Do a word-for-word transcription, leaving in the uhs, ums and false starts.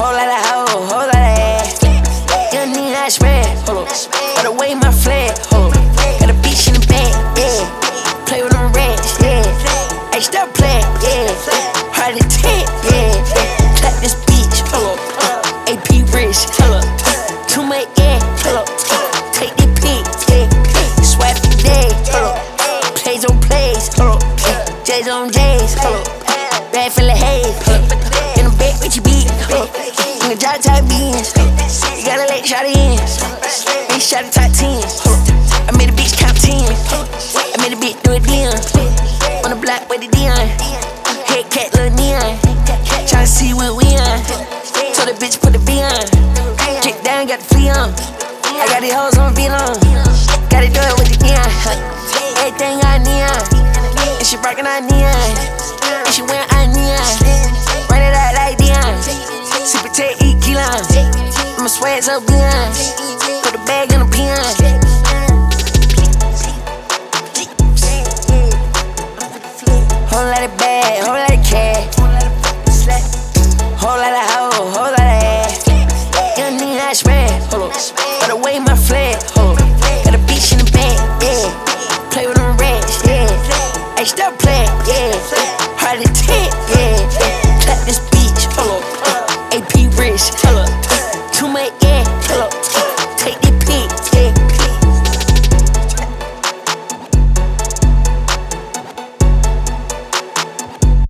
whole lot of hoe, whole lot of ass. You need not spread, hold up. Gotta wave my flag, hold up. Got a bitch in the bag, yeah. Play with them rats, yeah. Hey, stop playing, yeah. Hard to take, yeah. Clap this bitch, hold up. A P rich, hold up. Too much air, hold up. Take the pic, yeah. Swipe the day, hold up. Plays on plays, hold up. J's on J's, hold up. Bag full of haze, hold up. In the back with your beat, hold up. In the drop top beans, you gotta let shot in. Bitch shot the top ten, hold up. I made a bitch count ten. I made a bitch do it then. On the block with the Dion. Head cat, lil' neon. Tryna see what we on. Told the bitch put the V on. Kick down, got the flea on. I got these hoes on beat on. Gotta do it with the neon. Everything I neon. And she rockin' I neon. And she wearin' I neon. Run it out like Dion. Super tech, eat Keelan. I'ma swag so beyond. Put the bag in the peon. Whole lot of bag, whole lot